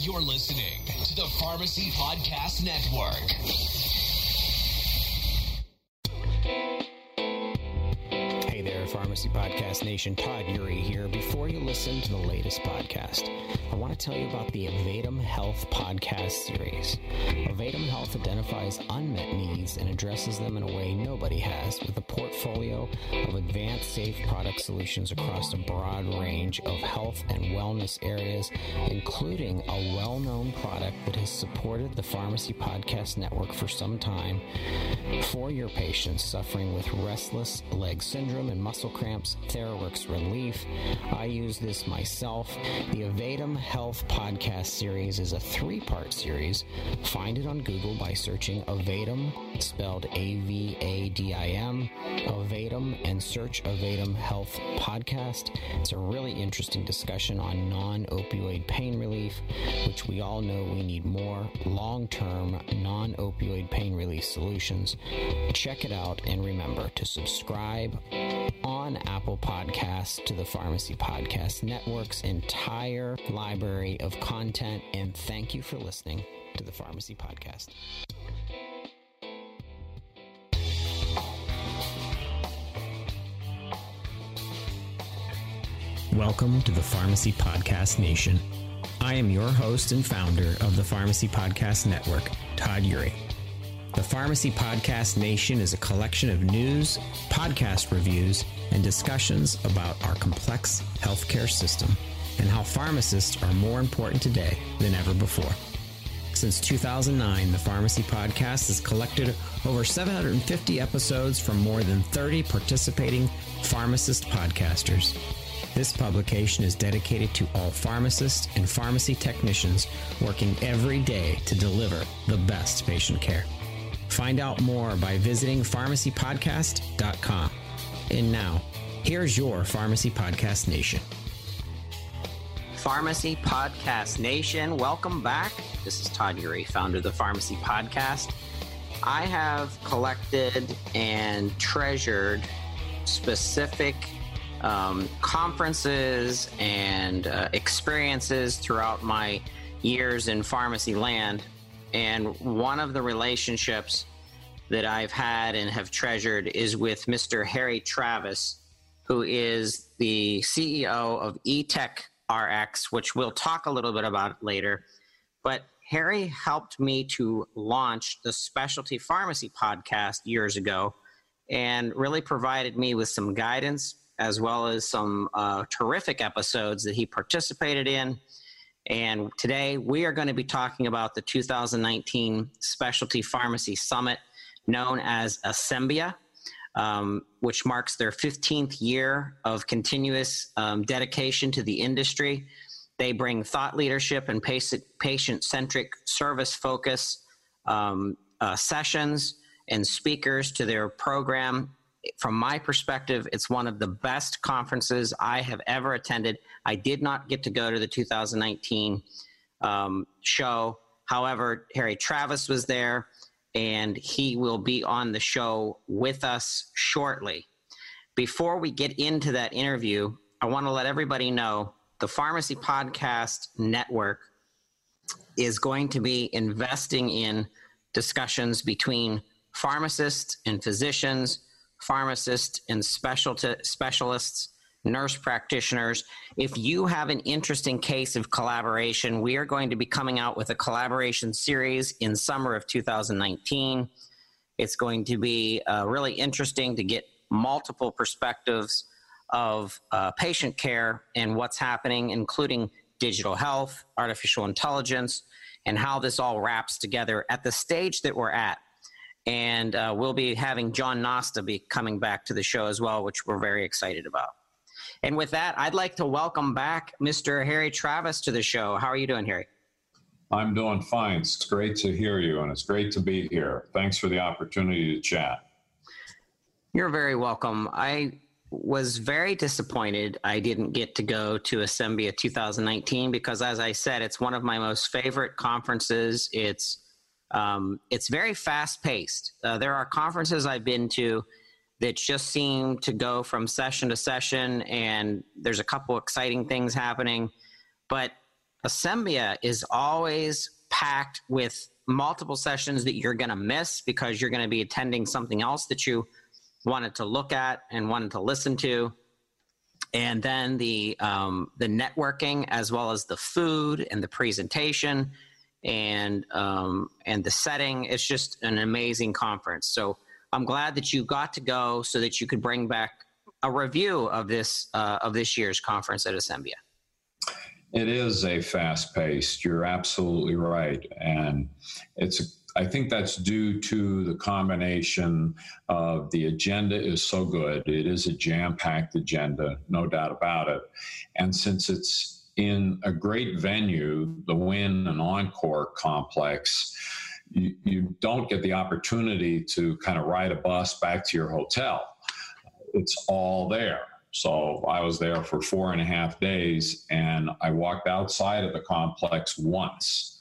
You're listening to the Pharmacy Podcast Network. Hey there, Pharmacy Podcast Nation. Todd Eury here. Before you listen to the latest podcast, I want to tell you about the Avatum Health podcast series. Avatum Health identifies unmet needs and addresses them in a way nobody has, with a portfolio of advanced, safe product solutions across a broad range of health and wellness areas, including a well-known product that has supported the Pharmacy Podcast Network for some time for your patients suffering with restless leg syndrome and muscle cramps, TheraWorks Relief. I use this myself. The Avatum Health podcast series is a 3-part series. Find it on Google by searching Avatum, spelled A-V-A-D-I-M, Avatum, and search Avatum Health podcast. It's a really interesting discussion on non-opioid pain relief, which we all know we need more long-term non-opioid pain relief solutions. Check it out, and remember to subscribe on Apple Podcasts to the Pharmacy Podcast Network's entire library of content, and thank you for listening to the Pharmacy Podcast. Welcome to the Pharmacy Podcast Nation. I am your host and founder of the Pharmacy Podcast Network, Todd Eury. The Pharmacy Podcast Nation is a collection of news, podcast reviews, and discussions about our complex healthcare system and how pharmacists are more important today than ever before. Since 2009, the Pharmacy Podcast has collected over 750 episodes from more than 30 participating pharmacist podcasters. This publication is dedicated to all pharmacists and pharmacy technicians working every day to deliver the best patient care. Find out more by visiting pharmacypodcast.com. And now, here's your Pharmacy Podcast Nation. Pharmacy Podcast Nation, welcome back. This is Todd Eury, founder of the Pharmacy Podcast. I have collected and treasured specific conferences and experiences throughout my years in pharmacy land. And one of the relationships that I've had and have treasured is with Mr. Harry Travis, who is the CEO of eTech RX, which we'll talk a little bit about later. But Harry helped me to launch the Specialty Pharmacy Podcast years ago and really provided me with some guidance as well as some terrific episodes that he participated in. And today we are going to be talking about the 2019 Specialty Pharmacy Summit, known as Asembia, which marks their 15th year of continuous dedication to the industry. They bring thought leadership and patient-centric service focus sessions and speakers to their program. From my perspective, it's one of the best conferences I have ever attended. I did not get to go to the 2019 show. However, Harry Travis was there, and he will be on the show with us shortly. Before we get into that interview, I want to let everybody know the Pharmacy Podcast Network is going to be investing in discussions between pharmacists and physicians, pharmacists and specialists, nurse practitioners. If you have an interesting case of collaboration, we are going to be coming out with a collaboration series in summer of 2019. It's going to be really interesting to get multiple perspectives of patient care and what's happening, including digital health, artificial intelligence, and how this all wraps together at the stage that we're at. And we'll be having John Nosta be coming back to the show as well, which we're very excited about. And with that, I'd like to welcome back Mr. Harry Travis to the show. How are you doing, Harry? I'm doing fine. It's great to hear you, and it's great to be here. Thanks for the opportunity to chat. You're very welcome. I was very disappointed I didn't get to go to Asembia 2019 because, as I said, it's one of my most favorite conferences. It's very fast-paced. There are conferences I've been to that just seem to go from session to session, and there's a couple exciting things happening. But Asembia is always packed with multiple sessions that you're going to miss because you're going to be attending something else that you wanted to look at and wanted to listen to. And then the networking, as well as the food and the presentation and the setting. It's just an amazing conference. So I'm glad that you got to go so that you could bring back a review of this year's conference at Asembia. It is a fast-paced. You're absolutely right, and I think that's due to the combination of the agenda is so good. It is a jam-packed agenda, no doubt about it. And since it's in a great venue, the Wynn and Encore complex, you don't get the opportunity to kind of ride a bus back to your hotel. It's all there. So I was there for 4.5 days, and I walked outside of the complex once.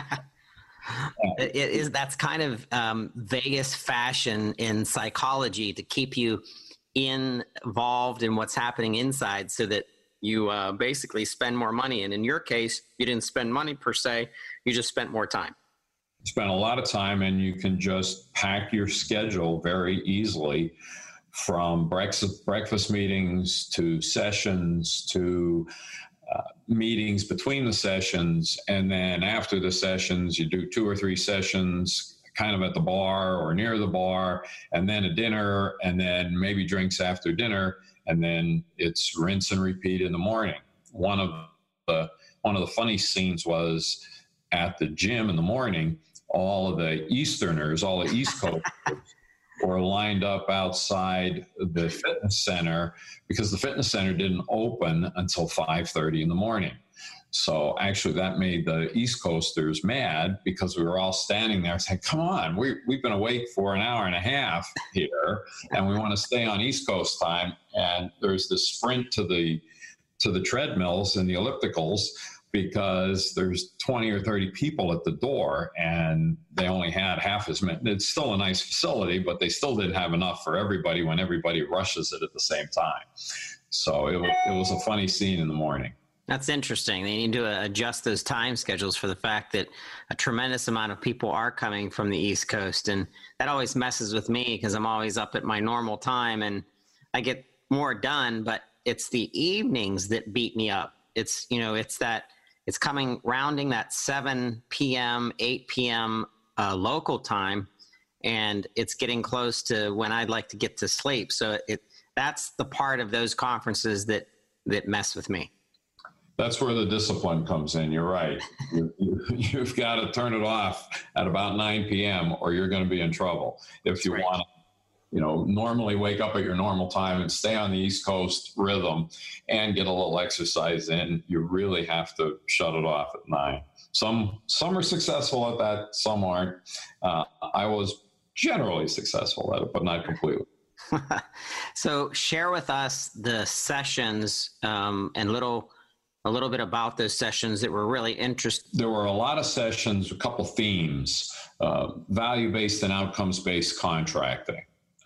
That's kind of Vegas fashion in psychology, to keep you involved in what's happening inside so that you basically spend more money. And in your case, you didn't spend money per se, you just spent more time. Spent a lot of time, and you can just pack your schedule very easily, from breakfast meetings to sessions to meetings between the sessions. And then after the sessions, you do 2 or 3 sessions kind of at the bar or near the bar, and then a dinner, and then maybe drinks after dinner. And then it's rinse and repeat in the morning. One of the funny scenes was at the gym in the morning, all of the Easterners, all the East Coasters, were lined up outside the fitness center because the fitness center didn't open until 5:30 in the morning. So actually that made the East Coasters mad because we were all standing there saying, come on, we've been awake for an hour and a half here and we want to stay on East Coast time. And there's this sprint to the treadmills and the ellipticals because there's 20 or 30 people at the door, and they only had half as many. It's still a nice facility, but they still didn't have enough for everybody when everybody rushes it at the same time. So it was a funny scene in the morning. That's interesting. They need to adjust those time schedules for the fact that a tremendous amount of people are coming from the East Coast. And that always messes with me because I'm always up at my normal time and I get more done, but it's the evenings that beat me up. It's rounding that 7 p.m., 8 p.m. Local time, and it's getting close to when I'd like to get to sleep. So that's the part of those conferences that mess with me. That's where the discipline comes in. You're right. You've got to turn it off at about 9 p.m. or you're going to be in trouble. If you want to, normally wake up at your normal time and stay on the East Coast rhythm and get a little exercise in, you really have to shut it off at 9. Some are successful at that, some aren't. I was generally successful at it, but not completely. So share with us the sessions and a little bit about those sessions that were really interesting. There were a lot of sessions, a couple themes, value-based and outcomes-based contracting.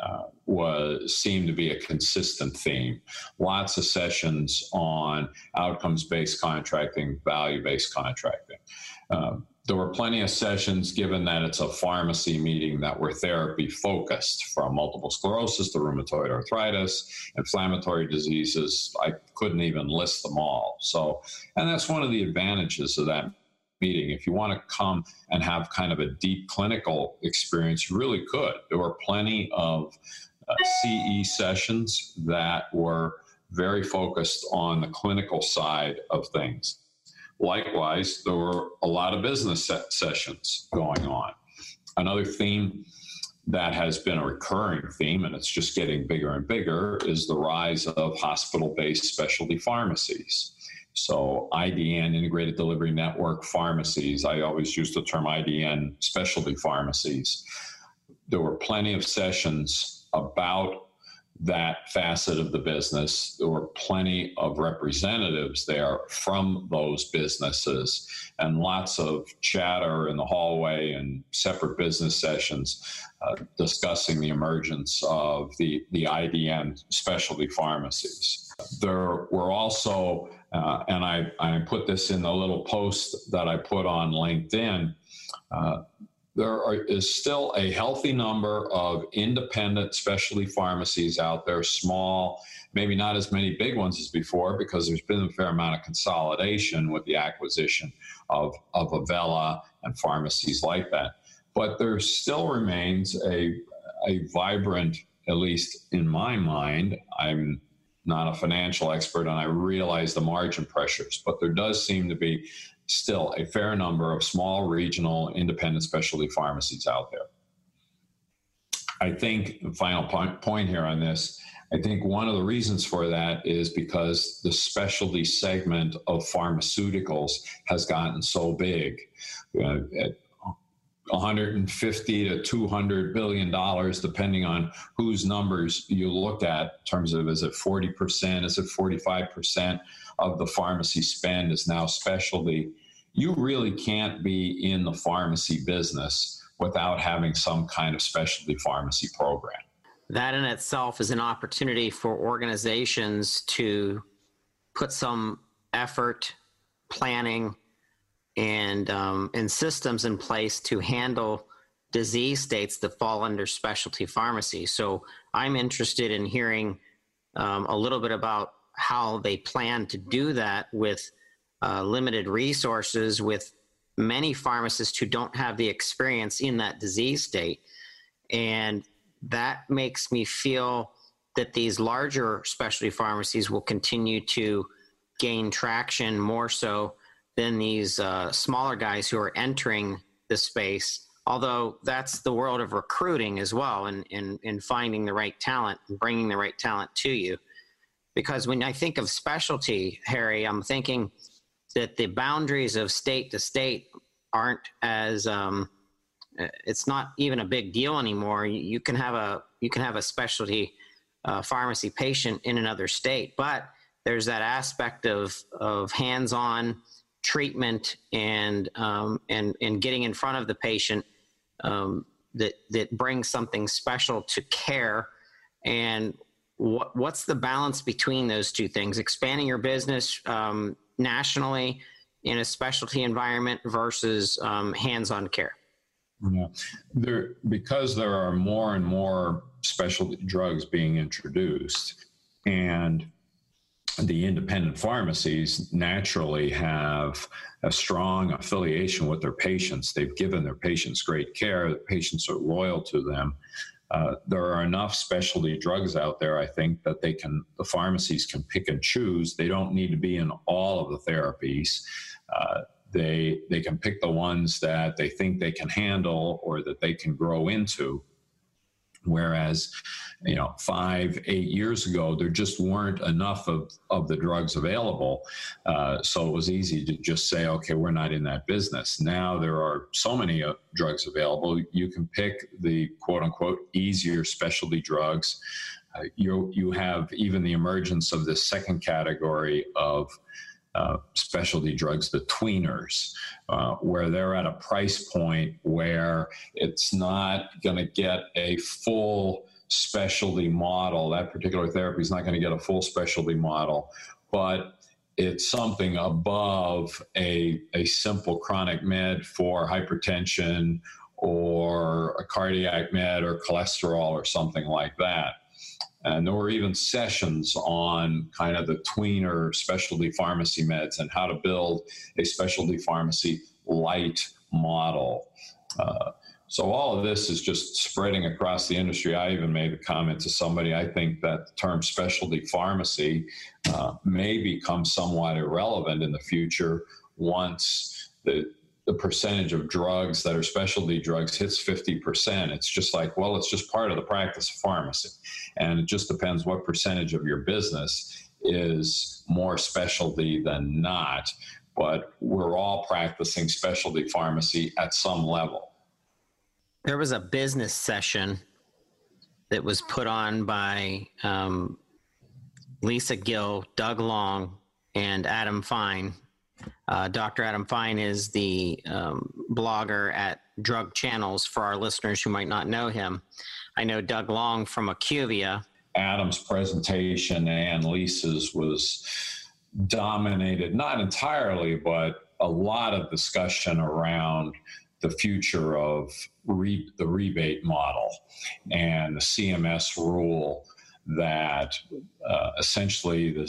Seemed to be a consistent theme. Lots of sessions on outcomes-based contracting, value-based contracting. There were plenty of sessions, given that it's a pharmacy meeting, that were therapy-focused, from multiple sclerosis to rheumatoid arthritis, inflammatory diseases. I couldn't even list them all. And that's one of the advantages of that meeting. If you want to come and have kind of a deep clinical experience, you really could. There were plenty of CE sessions that were very focused on the clinical side of things. Likewise, there were a lot of business sessions going on. Another theme that has been a recurring theme, and it's just getting bigger and bigger, is the rise of hospital-based specialty pharmacies. So IDN, Integrated Delivery Network pharmacies, I always use the term IDN specialty pharmacies. There were plenty of sessions about that facet of the business. There were plenty of representatives there from those businesses and lots of chatter in the hallway and separate business sessions discussing the emergence of the IDN specialty pharmacies. There were also, and I put this in the little post that I put on LinkedIn, is still a healthy number of independent specialty pharmacies out there, small, maybe not as many big ones as before, because there's been a fair amount of consolidation with the acquisition of Avella and pharmacies like that. But there still remains a vibrant, at least in my mind, I'm not a financial expert and I realize the margin pressures, but there does seem to be still a fair number of small regional independent specialty pharmacies out there. I think the final point here on this, I think one of the reasons for that is because the specialty segment of pharmaceuticals has gotten so big. At $150 to $200 billion, depending on whose numbers you look at, in terms of is it 40%, is it 45% of the pharmacy spend is now specialty. You really can't be in the pharmacy business without having some kind of specialty pharmacy program. That in itself is an opportunity for organizations to put some effort, planning, and systems in place to handle disease states that fall under specialty pharmacy. So I'm interested in hearing a little bit about how they plan to do that with limited resources, with many pharmacists who don't have the experience in that disease state. And that makes me feel that these larger specialty pharmacies will continue to gain traction more so than these smaller guys who are entering the space, although that's the world of recruiting as well, and in finding the right talent and bringing the right talent to you. Because when I think of specialty, Harry, I'm thinking that the boundaries of state to state aren't as it's not even a big deal anymore. You can have a specialty pharmacy patient in another state, but there's that aspect of hands-on treatment and getting in front of the patient that brings something special to care. And what's the balance between those two things? Expanding your business nationally in a specialty environment versus hands-on care. Yeah, because there are more and more specialty drugs being introduced, and the independent pharmacies naturally have a strong affiliation with their patients. They've given their patients great care. The patients are loyal to them. There are enough specialty drugs out there, I think, that the pharmacies can pick and choose. They don't need to be in all of the therapies. They can pick the ones that they think they can handle or that they can grow into. Whereas, 5-8 years ago, there just weren't enough of the drugs available. So it was easy to just say, okay, we're not in that business. Now there are so many drugs available. You can pick the quote unquote easier specialty drugs. You have even the emergence of this second category of specialty drugs, the tweeners, where they're at a price point where it's not going to get a full specialty model. That particular therapy is not going to get a full specialty model, but it's something above a simple chronic med for hypertension or a cardiac med or cholesterol or something like that. And there were even sessions on kind of the tweener specialty pharmacy meds and how to build a specialty pharmacy light model. So all of this is just spreading across the industry. I even made a comment to somebody, I think that the term specialty pharmacy may become somewhat irrelevant in the future once the percentage of drugs that are specialty drugs hits 50%. It's just like, well, it's just part of the practice of pharmacy. And it just depends what percentage of your business is more specialty than not. But we're all practicing specialty pharmacy at some level. There was a business session that was put on by Lisa Gill, Doug Long, and Adam Fine. Dr. Adam Fine is the blogger at Drug Channels for our listeners who might not know him. I know Doug Long from IQVIA. Adam's presentation and Lisa's was dominated, not entirely, but a lot of discussion around the future of the rebate model and the CMS rule that essentially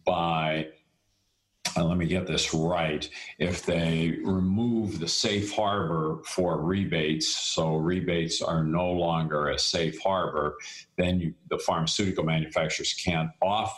let me get this right, if they remove the safe harbor for rebates, so rebates are no longer a safe harbor, then the pharmaceutical manufacturers cannot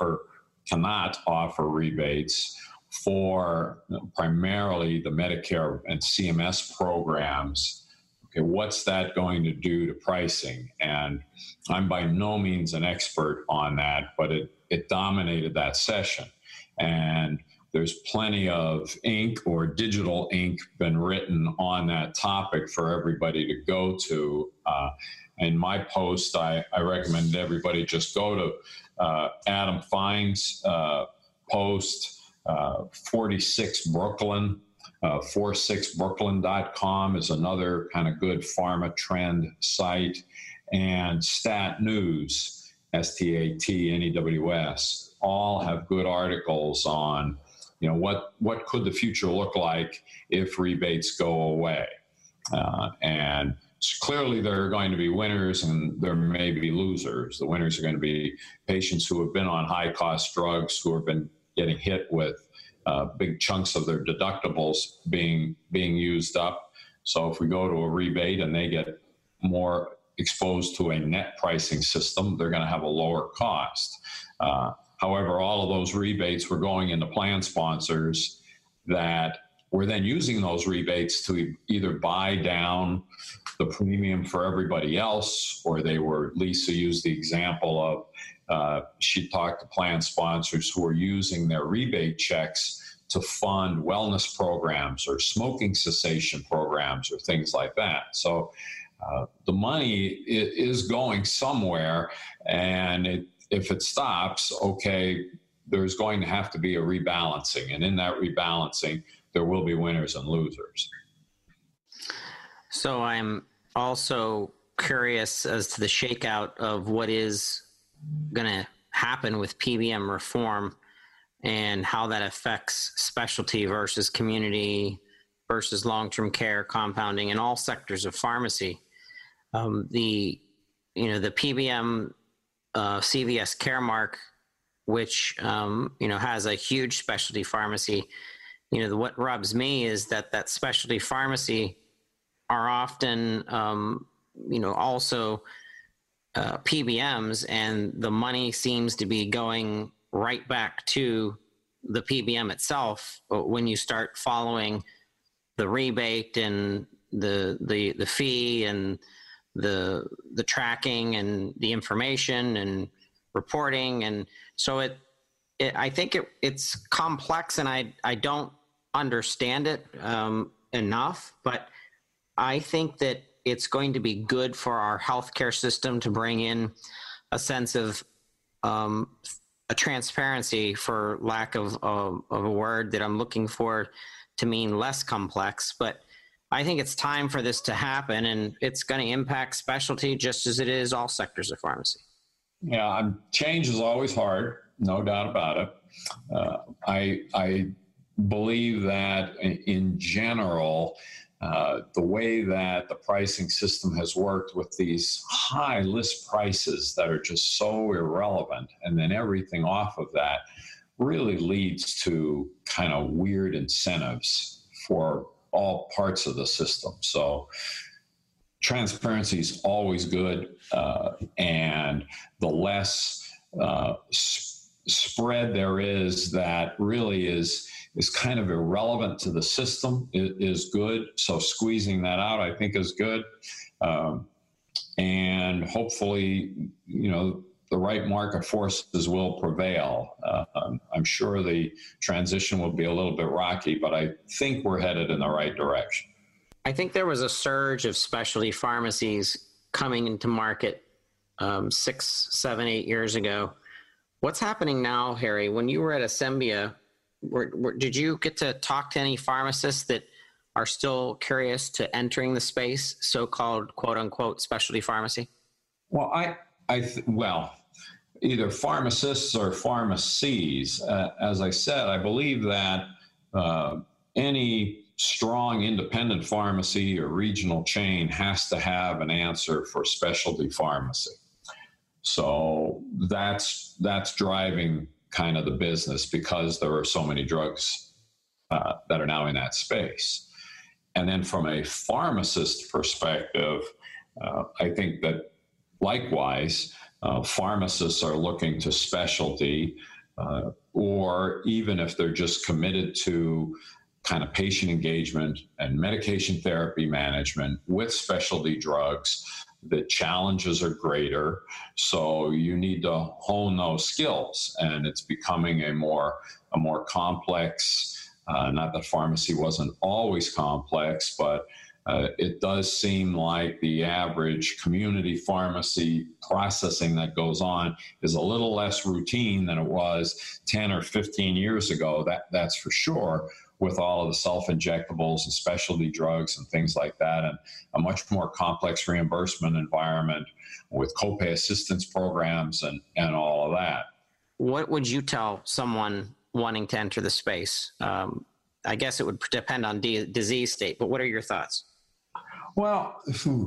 offer rebates for primarily the Medicare and CMS programs. Okay, what's that going to do to pricing? And I'm by no means an expert on that, but it dominated that session. And there's plenty of ink or digital ink been written on that topic for everybody to go to. In my post, I recommend everybody just go to Adam Fine's post, 46 Brooklyn. 46brooklyn.com is another kind of good pharma trend site. And Stat News, StatNews, all have good articles on what could the future look like if rebates go away. And clearly there are going to be winners and there may be losers. The winners are going to be patients who have been on high-cost drugs, who have been getting hit with big chunks of their deductibles being used up. So if we go to a rebate and they get more exposed to a net pricing system, they're going to have a lower cost. However, all of those rebates were going into plan sponsors that were then using those rebates to either buy down the premium for everybody else, or Lisa used the example of, she talked to plan sponsors who were using their rebate checks to fund wellness programs or smoking cessation programs or things like that. So the money is going somewhere, and if it stops, okay, there's going to have to be a rebalancing. And in that rebalancing, there will be winners and losers. So I'm also curious as to the shakeout of what is going to happen with PBM reform and how that affects specialty versus community versus long-term care, compounding, and all sectors of pharmacy. The PBM CVS Caremark, which has a huge specialty pharmacy. What rubs me is that specialty pharmacy are often also PBMs, and the money seems to be going right back to the PBM itself when you start following the rebate and the fee and the tracking and the information and reporting. And so I think it's complex, and I don't understand it enough, but I think that it's going to be good for our healthcare system to bring in a sense of a transparency, for lack of a word that I'm looking for to mean less complex. But I think it's time for this to happen, and it's going to impact specialty just as it is all sectors of pharmacy. Yeah, change is always hard, no doubt about it. I believe that in general, the way that the pricing system has worked with these high list prices that are just so irrelevant, and then everything off of that really leads to kind of weird incentives for all parts of the system. So transparency is always good, and the less spread there is that really is kind of irrelevant to the system is good. So squeezing that out, I think, is good. And hopefully, the right market forces will prevail. I'm sure the transition will be a little bit rocky, but I think we're headed in the right direction. I think there was a surge of specialty pharmacies coming into market 6, 7, 8 years ago. What's happening now, Harry? When you were at Asembia, did you get to talk to any pharmacists that are still curious to entering the space, so-called quote unquote specialty pharmacy? Well, well, either pharmacists or pharmacies. As I said, I believe that any strong independent pharmacy or regional chain has to have an answer for specialty pharmacy. So that's driving kind of the business because there are so many drugs that are now in that space. And then from a pharmacist perspective, I think that likewise, pharmacists are looking to specialty, or even if they're just committed to kind of patient engagement and medication therapy management with specialty drugs, the challenges are greater. So you need to hone those skills, and it's becoming a more complex. Not that pharmacy wasn't always complex, but it does seem like the average community pharmacy processing that goes on is a little less routine than it was 10 or 15 years ago. That's for sure, with all of the self-injectables and specialty drugs and things like that, and a much more complex reimbursement environment with copay assistance programs and all of that. What would you tell someone wanting to enter the space? I guess it would depend on disease state, but what are your thoughts? Well,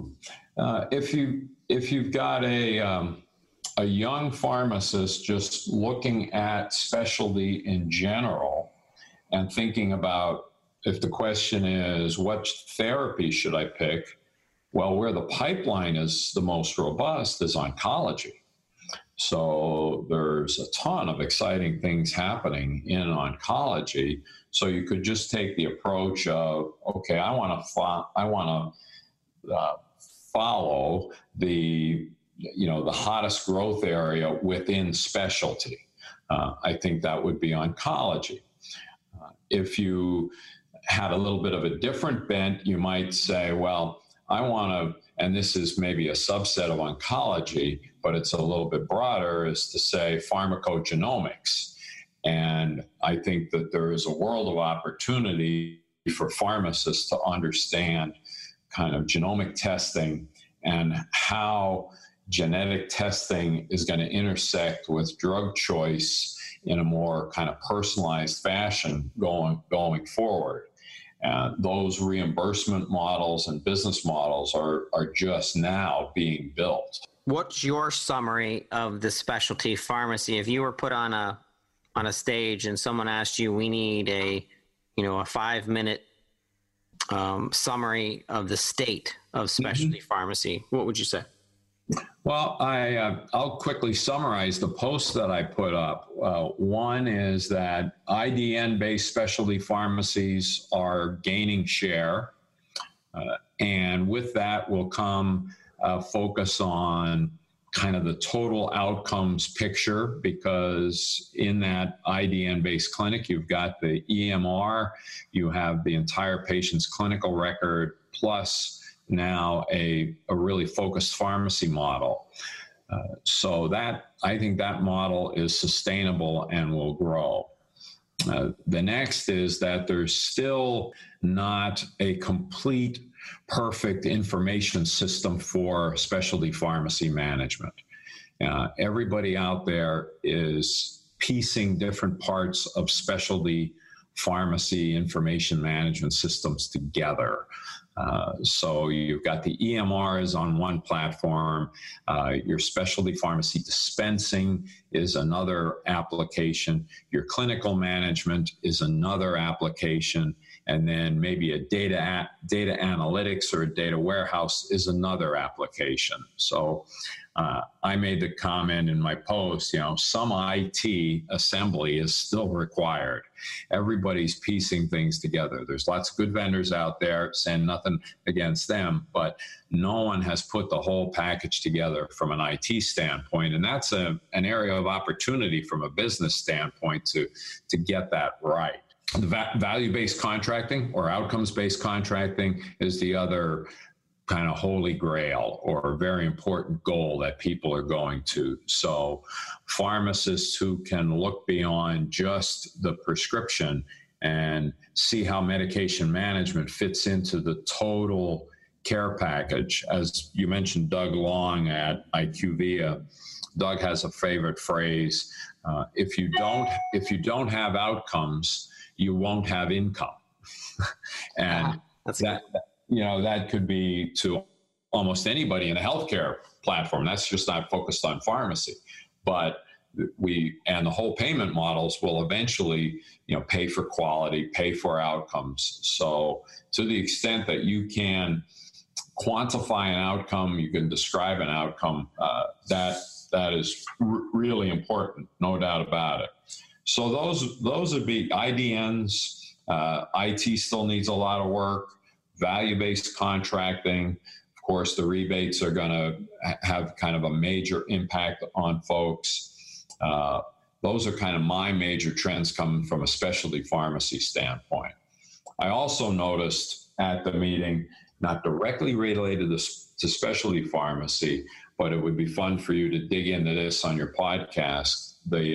if you've got a young pharmacist just looking at specialty in general and thinking about, if the question is, what therapy should I pick? Well, where the pipeline is the most robust is oncology. So there's a ton of exciting things happening in oncology. So you could just take the approach of, okay, I want to follow the hottest growth area within specialty. I think that would be oncology. If you had a little bit of a different bent, you might say, well, I want to, and this is maybe a subset of oncology, but it's a little bit broader, is to say pharmacogenomics. And I think that there is a world of opportunity for pharmacists to understand kind of genomic testing and how genetic testing is going to intersect with drug choice in a more kind of personalized fashion going forward. Those reimbursement models and business models are just now being built. What's your summary of the specialty pharmacy? If you were put on a stage and someone asked you, we need a 5-minute summary of the state of specialty pharmacy, what would you say? Well, I'll quickly summarize the posts that I put up. One is that IDN-based specialty pharmacies are gaining share, and with that will come a focus on kind of the total outcomes picture, because in that IDN-based clinic, you've got the EMR, you have the entire patient's clinical record, plus now a really focused pharmacy model. So that, I think that model is sustainable and will grow. The next is that there's still not a complete, perfect information system for specialty pharmacy management. Everybody out there is piecing different parts of specialty pharmacy information management systems together. So you've got the EMRs on one platform, your specialty pharmacy dispensing is another application, your clinical management is another application, and then maybe a data analytics or a data warehouse is another application. So I made the comment in my post, some IT assembly is still required. Everybody's piecing things together. There's lots of good vendors out there, saying nothing against them, but no one has put the whole package together from an IT standpoint. And that's an area of opportunity from a business standpoint to get that right. The value-based contracting or outcomes-based contracting is the other kind of holy grail or a very important goal that people are going to. So pharmacists who can look beyond just the prescription and see how medication management fits into the total care package. As you mentioned, Doug Long at IQVIA, Doug has a favorite phrase: if you don't have outcomes, you won't have income. And that could be to almost anybody in a healthcare platform. That's just not focused on pharmacy, but the whole payment models will eventually, pay for quality, pay for outcomes. So to the extent that you can quantify an outcome, you can describe an outcome, that is really important, no doubt about it. So those would be IDNs. IT still needs a lot of work. Value-based contracting, of course, the rebates are going to have kind of a major impact on folks. Those are kind of my major trends coming from a specialty pharmacy standpoint. I also noticed at the meeting, not directly related to specialty pharmacy, but it would be fun for you to dig into this on your podcast,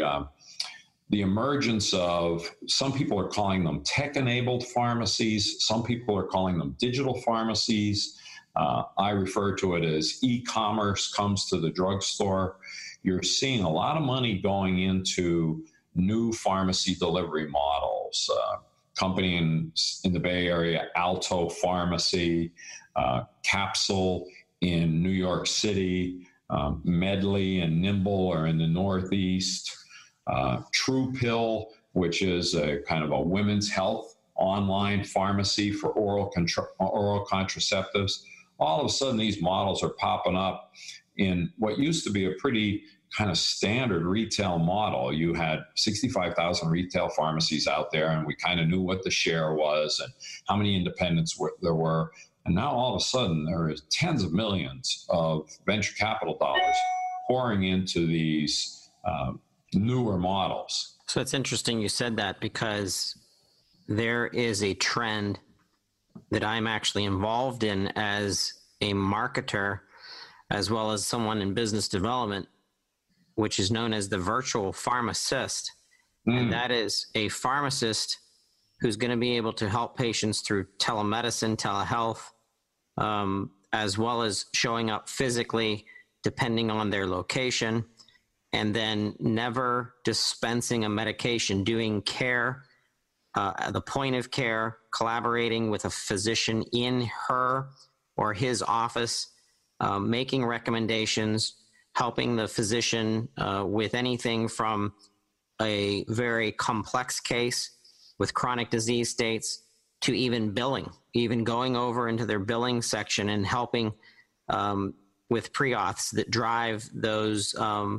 the emergence of, some people are calling them tech-enabled pharmacies, some people are calling them digital pharmacies. I refer to it as e-commerce comes to the drugstore. You're seeing a lot of money going into new pharmacy delivery models. Company in the Bay Area, Alto Pharmacy, Capsule in New York City, Medley and Nimble are in the Northeast. True Pill, which is a kind of a women's health online pharmacy for oral contraceptives. All of a sudden, these models are popping up in what used to be a pretty kind of standard retail model. You had 65,000 retail pharmacies out there, and we kind of knew what the share was and how many independents there were. And now all of a sudden, there is tens of millions of venture capital dollars pouring into these newer models. So it's interesting you said that, because there is a trend that I'm actually involved in as a marketer, as well as someone in business development, which is known as the virtual pharmacist. And that is a pharmacist who's going to be able to help patients through telemedicine, telehealth, as well as showing up physically, depending on their location, and then never dispensing a medication, doing care at the point of care, collaborating with a physician in her or his office, making recommendations, helping the physician with anything from a very complex case with chronic disease states to even billing, even going over into their billing section and helping with pre-auths that drive those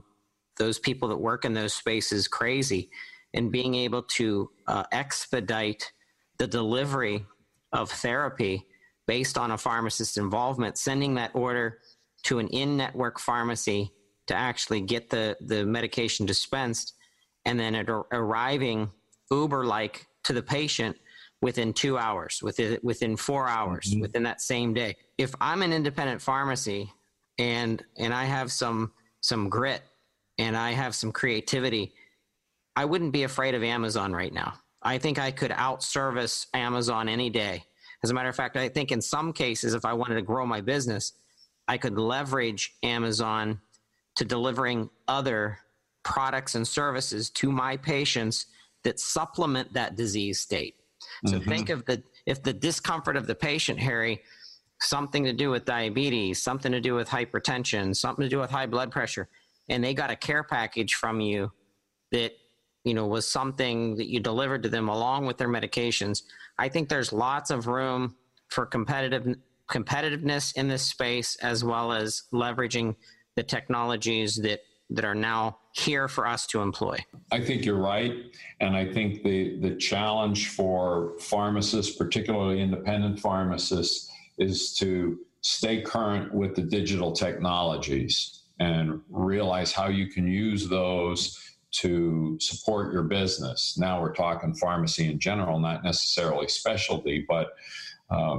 people that work in those spaces crazy, and being able to expedite the delivery of therapy based on a pharmacist's involvement, sending that order to an in-network pharmacy to actually get the medication dispensed, and then it arriving Uber-like to the patient within 2 hours, within 4 hours, within that same day. If I'm an independent pharmacy and I have some grit and I have some creativity, I wouldn't be afraid of Amazon right now. I think I could outservice Amazon any day. As a matter of fact, I think in some cases, if I wanted to grow my business, I could leverage Amazon to delivering other products and services to my patients that supplement that disease state. So think of if the discomfort of the patient, Harry, something to do with diabetes, something to do with hypertension, something to do with high blood pressure, and they got a care package from you that, was something that you delivered to them along with their medications. I think there's lots of room for competitiveness in this space, as well as leveraging the technologies that are now here for us to employ. I think you're right. And I think the challenge for pharmacists, particularly independent pharmacists, is to stay current with the digital technologies and realize how you can use those to support your business. Now we're talking pharmacy in general, not necessarily specialty, but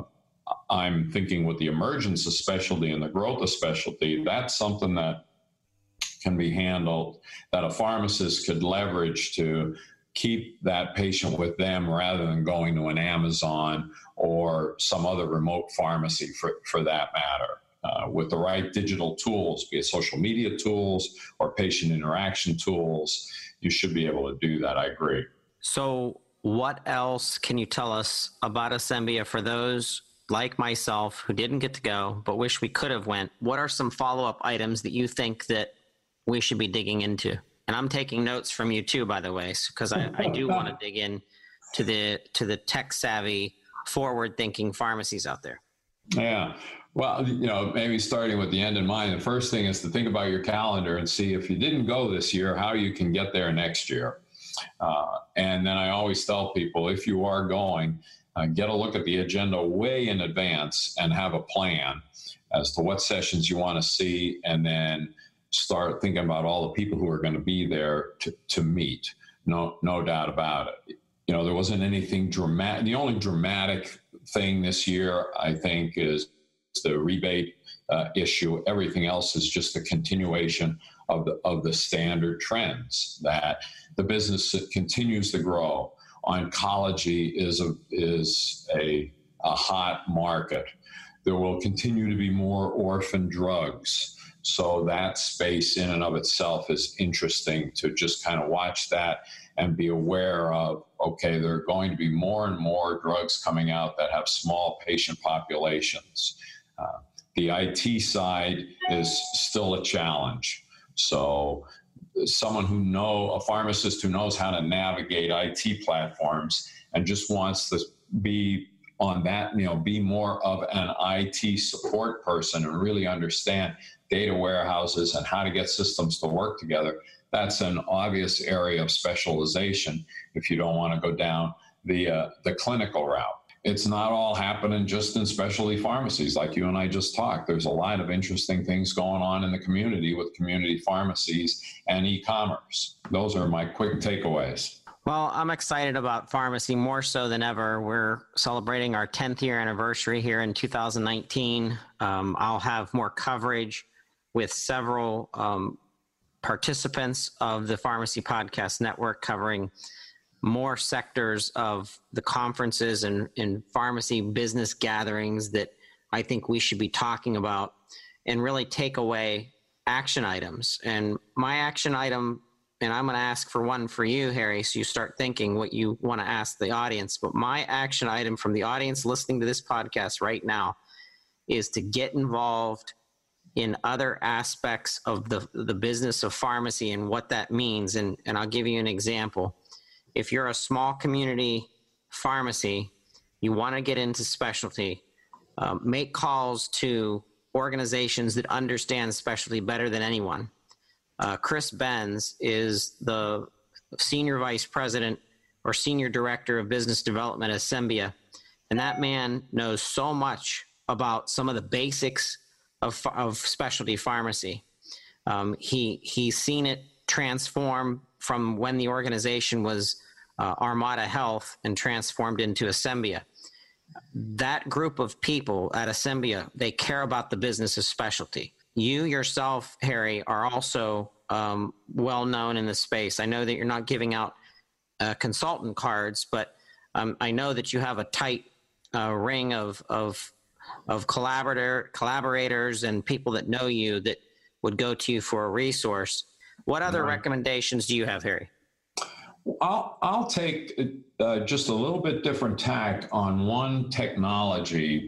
I'm thinking with the emergence of specialty and the growth of specialty, that's something that can be handled, that a pharmacist could leverage to keep that patient with them rather than going to an Amazon or some other remote pharmacy for that matter. With the right digital tools, be it social media tools or patient interaction tools, you should be able to do that. I agree. So what else can you tell us about Asembia for those like myself who didn't get to go but wish we could have went? What are some follow-up items that you think that we should be digging into? And I'm taking notes from you too, by the way, because I do want to dig in to the tech-savvy, forward-thinking pharmacies out there. Yeah. Well, maybe starting with the end in mind, the first thing is to think about your calendar and see if you didn't go this year, how you can get there next year. And then I always tell people, if you are going, get a look at the agenda way in advance and have a plan as to what sessions you want to see, and then start thinking about all the people who are going to be there to meet. No doubt about it. There wasn't anything dramatic. The only dramatic thing this year, I think, is the rebate issue. Everything else is just a continuation of the standard trends that the business continues to grow. Oncology is a hot market. There will continue to be more orphan drugs. So that space in and of itself is interesting to just kind of watch that and be aware of, okay, there are going to be more and more drugs coming out that have small patient populations. The IT side is still a challenge. So a pharmacist who knows how to navigate IT platforms and just wants to be on that, be more of an IT support person and really understand data warehouses and how to get systems to work together. That's an obvious area of specialization if you don't want to go down the clinical route. It's not all happening just in specialty pharmacies like you and I just talked. There's a lot of interesting things going on in the community with community pharmacies and e-commerce. Those are my quick takeaways. Well, I'm excited about pharmacy more so than ever. We're celebrating our 10th year anniversary here in 2019. I'll have more coverage with several participants of the Pharmacy Podcast Network covering more sectors of the conferences and pharmacy business gatherings that I think we should be talking about and really take away action items. And my action item, and I'm going to ask for one for you, Harry, so you start thinking what you want to ask the audience. But my action item from the audience listening to this podcast right now is to get involved in other aspects of the business of pharmacy and what that means. And I'll give you an example. If you're a small community pharmacy, you want to get into specialty, make calls to organizations that understand specialty better than anyone. Chris Benz is the Senior Vice President or Senior Director of Business Development at Asembia, and that man knows so much about some of the basics of specialty pharmacy. He's seen it transform from when the organization was Armada Health and transformed into Asembia. That group of people at Asembia, they care about the business of specialty. You yourself, Harry, are also well known in this space. I know that you're not giving out consultant cards, but I know that you have a tight ring of collaborators and people that know you that would go to you for a resource. What other recommendations do you have, Harry? I'll take just a little bit different tack on one technology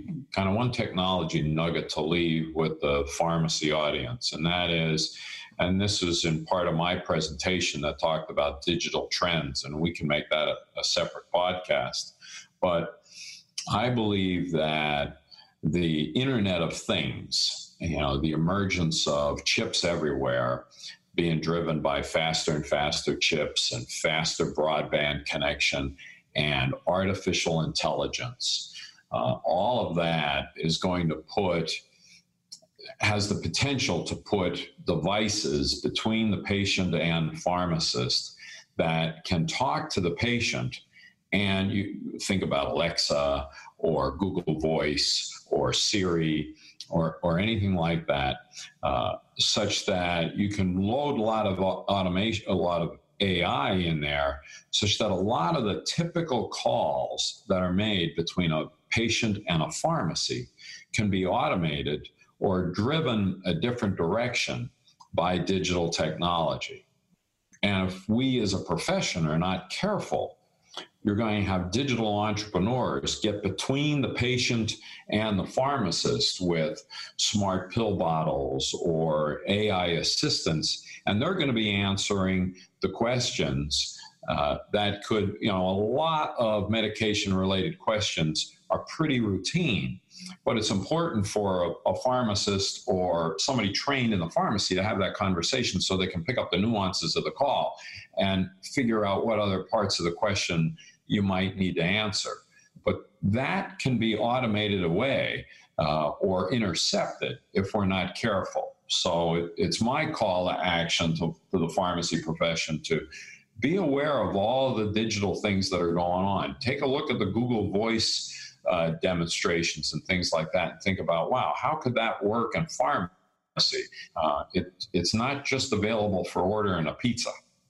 nugget to leave with the pharmacy audience. And that is, and this is in part of my presentation that talked about digital trends, and we can make that a separate podcast. But I believe that the Internet of Things, the emergence of chips everywhere, being driven by faster and faster chips and faster broadband connection and artificial intelligence. All of that is going to has the potential to put devices between the patient and pharmacist that can talk to the patient And you think about Alexa or Google Voice or Siri or anything like that, such that you can load a lot of automation, a lot of AI in there, such that a lot of the typical calls that are made between a patient and a pharmacy can be automated or driven a different direction by digital technology. And if we as a profession are not careful, you're going to have digital entrepreneurs get between the patient and the pharmacist with smart pill bottles or AI assistants, and they're going to be answering the questions that could, a lot of medication-related questions are pretty routine. But it's important for a pharmacist or somebody trained in the pharmacy to have that conversation so they can pick up the nuances of the call and figure out what other parts of the question you might need to answer. But that can be automated away or intercepted if we're not careful. So it's my call to action to the pharmacy profession to be aware of all the digital things that are going on. Take a look at the Google Voice demonstrations and things like that and think about, wow, how could that work in pharmacy? It's not just available for ordering a pizza.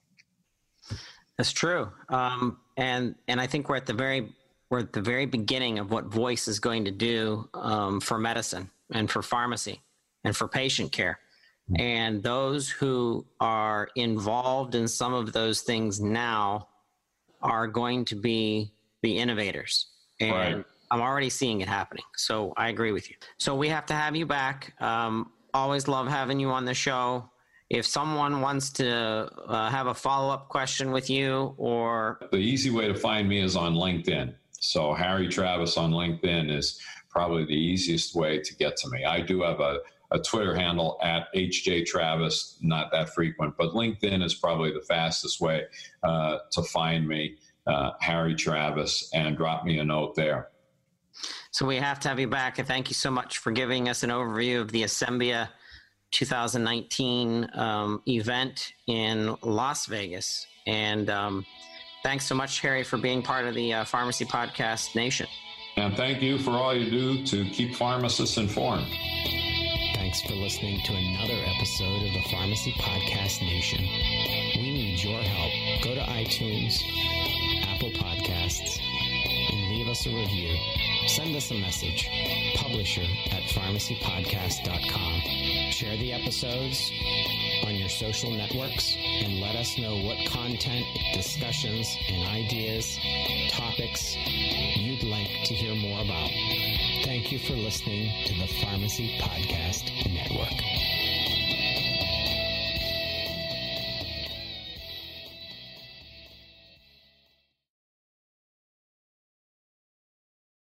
That's true. And I think we're at the very beginning of what voice is going to do for medicine and for pharmacy and for patient care. And those who are involved in some of those things now are going to be the innovators. And right. I'm already seeing it happening. So I agree with you. So we have to have you back. Always love having you on the show. If someone wants to have a follow-up question with you or... The easy way to find me is on LinkedIn. So Harry Travis on LinkedIn is probably the easiest way to get to me. I do have a Twitter handle at HJTravis, not that frequent, but LinkedIn is probably the fastest way to find me, Harry Travis, and drop me a note there. So we have to have you back. And thank you so much for giving us an overview of the Asembia 2019 event in Las Vegas. And thanks so much, Harry, for being part of the Pharmacy Podcast Nation. And thank you for all you do to keep pharmacists informed. Thanks for listening to another episode of the Pharmacy Podcast Nation. We need your help. Go to iTunes, Apple Podcasts, and leave us a review. Send us a message, publisher@pharmacypodcast.com. Share the episodes on your social networks and let us know what content, discussions, and ideas, topics you'd like to hear more about. Thank you for listening to the Pharmacy Podcast Network.